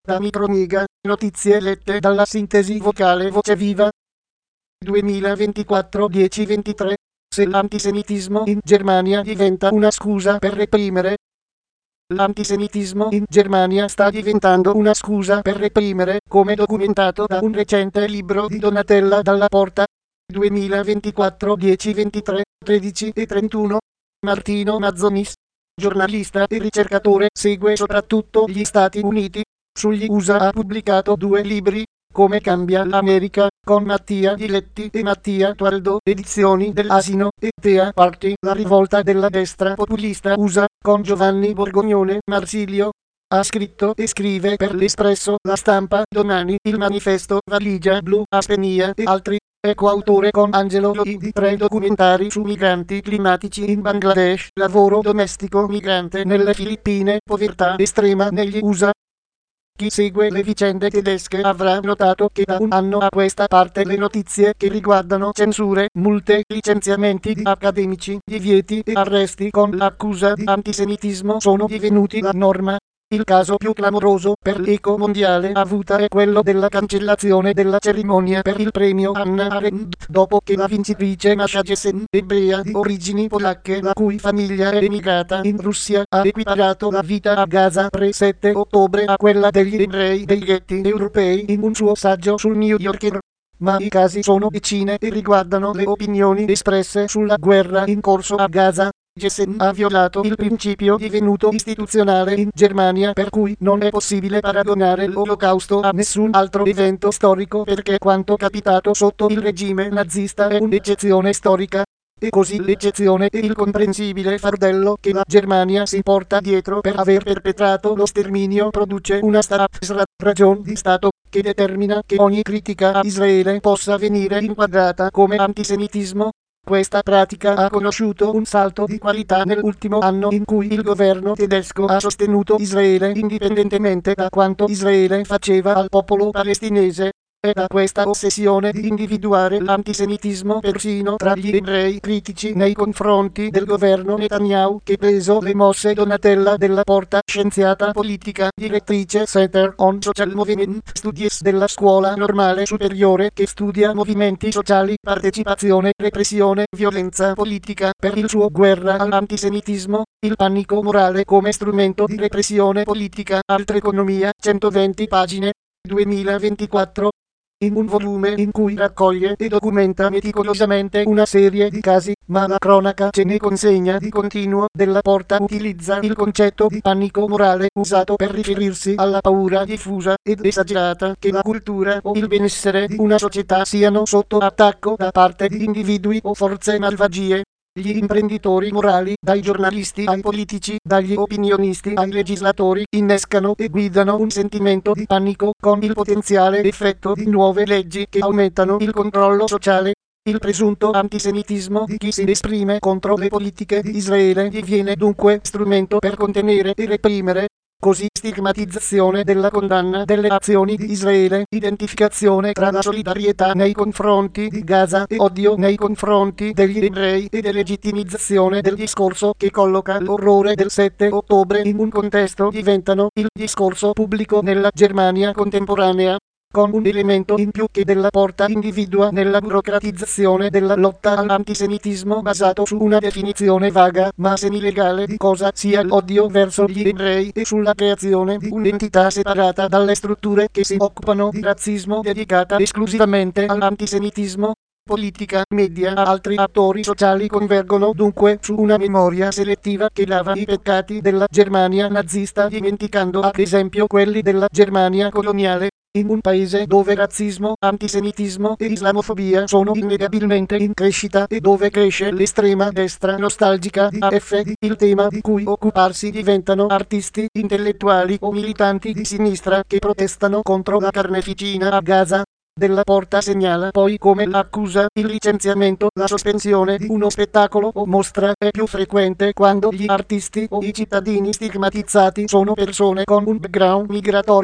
da Micromiga, notizie lette dalla sintesi vocale Voce Viva. 2024 10-23. Se l'antisemitismo in Germania diventa una scusa per reprimere. L'antisemitismo in Germania sta diventando una scusa per reprimere, come documentato da un recente libro di Donatella Dalla Porta. 2024 10-23, 13 e 31. Martino Mazzonis, giornalista e ricercatore, segue soprattutto gli Stati Uniti. Sugli USA ha pubblicato 2 libri, Come cambia l'America, con Mattia Diletti e Mattia Tualdo, edizioni dell'Asino, e Tea Party, la rivolta della destra populista USA, con Giovanni Borgognone Marsilio. Ha scritto e scrive per l'Espresso, La Stampa, Domani, Il Manifesto, Valigia Blu, Aspenia e altri. È coautore con Angelo Loi di 3 documentari su migranti climatici in Bangladesh, lavoro domestico migrante nelle Filippine, povertà estrema negli USA. Chi segue le vicende tedesche avrà notato che da un anno a questa parte le notizie che riguardano censure, multe, licenziamenti di accademici, divieti e arresti con l'accusa di antisemitismo sono divenuti la norma. Il caso più clamoroso per l'Eco Mondiale avuta è quello della cancellazione della cerimonia per il premio Hannah Arendt, dopo che la vincitrice Masha Gessen, ebrea di origini polacche la cui famiglia è emigrata in Russia, ha equiparato la vita a Gaza pre-7 ottobre a quella degli ebrei dei ghetti europei in un suo saggio sul New Yorker. Ma i casi sono decine e riguardano le opinioni espresse sulla guerra in corso a Gaza. Gessen ha violato il principio divenuto istituzionale in Germania per cui non è possibile paragonare l'Olocausto a nessun altro evento storico perché quanto capitato sotto il regime nazista è un'eccezione storica. E così l'eccezione è il comprensibile fardello che la Germania si porta dietro per aver perpetrato lo sterminio produce una ragion di Stato che determina che ogni critica a Israele possa venire inquadrata come antisemitismo. Questa pratica ha conosciuto un salto di qualità nell'ultimo anno in cui il governo tedesco ha sostenuto Israele indipendentemente da quanto Israele faceva al popolo palestinese. È da questa ossessione di individuare l'antisemitismo persino tra gli ebrei critici nei confronti del governo Netanyahu che preso le mosse Donatella Della Porta, scienziata politica, direttrice Center on Social Movement Studies della Scuola Normale Superiore che studia movimenti sociali, partecipazione, repressione, violenza politica per il suo Guerra all'antisemitismo, il panico morale come strumento di repressione politica, altra economia, 120 pagine, 2024. In un volume in cui raccoglie e documenta meticolosamente una serie di casi, ma la cronaca ce ne consegna di continuo. Della Porta utilizza il concetto di panico morale usato per riferirsi alla paura diffusa ed esagerata che la cultura o il benessere di una società siano sotto attacco da parte di individui o forze malvagie. Gli imprenditori morali, dai giornalisti ai politici, dagli opinionisti ai legislatori, innescano e guidano un sentimento di panico con il potenziale effetto di nuove leggi che aumentano il controllo sociale. Il presunto antisemitismo di chi si esprime contro le politiche di Israele diviene dunque strumento per contenere e reprimere. Così stigmatizzazione della condanna delle azioni di Israele, identificazione tra la solidarietà nei confronti di Gaza e odio nei confronti degli ebrei e delegittimizzazione del discorso che colloca l'orrore del 7 ottobre in un contesto diventano il discorso pubblico nella Germania contemporanea. Con un elemento in più che Della Porta individua nella burocratizzazione della lotta all'antisemitismo basato su una definizione vaga ma semilegale di cosa sia l'odio verso gli ebrei e sulla creazione di un'entità separata dalle strutture che si occupano di razzismo dedicata esclusivamente all'antisemitismo. Politica, media, altri attori sociali convergono dunque su una memoria selettiva che lava i peccati della Germania nazista dimenticando ad esempio quelli della Germania coloniale. In un paese dove razzismo, antisemitismo e islamofobia sono innegabilmente in crescita e dove cresce l'estrema destra nostalgica di AfD, il tema di cui occuparsi diventano artisti, intellettuali o militanti di sinistra che protestano contro la carneficina a Gaza. Della Porta segnala poi come l'accusa, il licenziamento, la sospensione di uno spettacolo o mostra è più frequente quando gli artisti o i cittadini stigmatizzati sono persone con un background migratorio.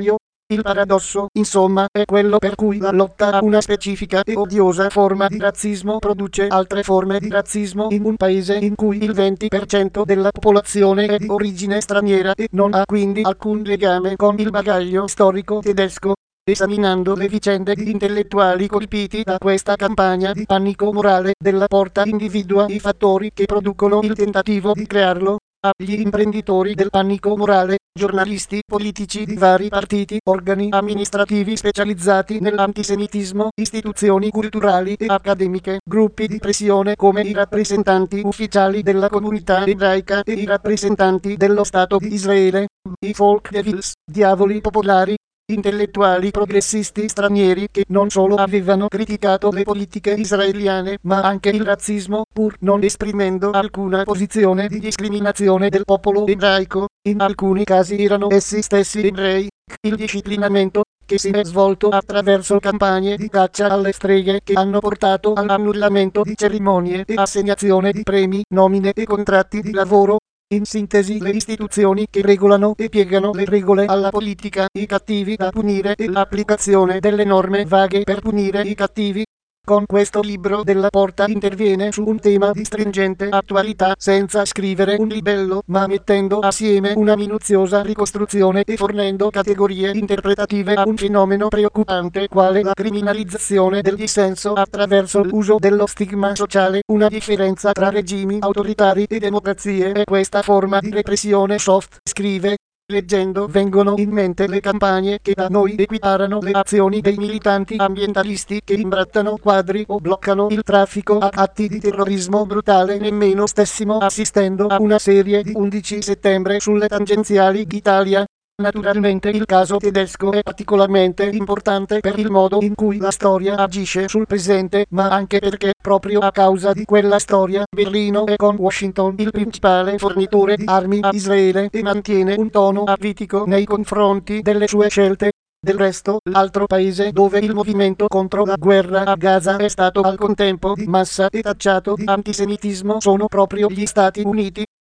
Il paradosso, insomma, è quello per cui la lotta a una specifica e odiosa forma di razzismo produce altre forme di razzismo in un paese in cui il 20% della popolazione è di origine straniera e non ha quindi alcun legame con il bagaglio storico tedesco. Esaminando le vicende di intellettuali colpiti da questa campagna di panico morale della Porta individua i fattori che producono il tentativo di crearlo. Agli imprenditori del panico morale, giornalisti, politici di vari partiti, organi amministrativi specializzati nell'antisemitismo, istituzioni culturali e accademiche, gruppi di pressione come i rappresentanti ufficiali della comunità ebraica e i rappresentanti dello Stato di Israele, i folk devils, diavoli popolari, intellettuali progressisti stranieri che non solo avevano criticato le politiche israeliane ma anche il razzismo pur non esprimendo alcuna posizione di discriminazione del popolo ebraico, in alcuni casi erano essi stessi ebrei. Il disciplinamento che si è svolto attraverso campagne di caccia alle streghe che hanno portato all'annullamento di cerimonie e assegnazione di premi, nomine e contratti di lavoro. In sintesi, le istituzioni che regolano e piegano le regole alla politica, i cattivi da punire e l'applicazione delle norme vaghe per punire i cattivi. Con questo libro Della Porta interviene su un tema di stringente attualità senza scrivere un libello ma mettendo assieme una minuziosa ricostruzione e fornendo categorie interpretative a un fenomeno preoccupante quale la criminalizzazione del dissenso attraverso l'uso dello stigma sociale. Una differenza tra regimi autoritari e democrazie è questa forma di repressione soft, scrive. Leggendo vengono in mente le campagne che da noi equiparano le azioni dei militanti ambientalisti che imbrattano quadri o bloccano il traffico a atti di terrorismo brutale. Nemmeno stessimo assistendo a una serie di 11 settembre sulle tangenziali d'Italia. Naturalmente il caso tedesco è particolarmente importante per il modo in cui la storia agisce sul presente, ma anche perché, proprio a causa di quella storia, Berlino è con Washington il principale fornitore di armi a Israele e mantiene un tono avvitico nei confronti delle sue scelte. Del resto, l'altro paese dove il movimento contro la guerra a Gaza è stato al contempo di massa e tacciato di antisemitismo sono proprio gli Stati Uniti.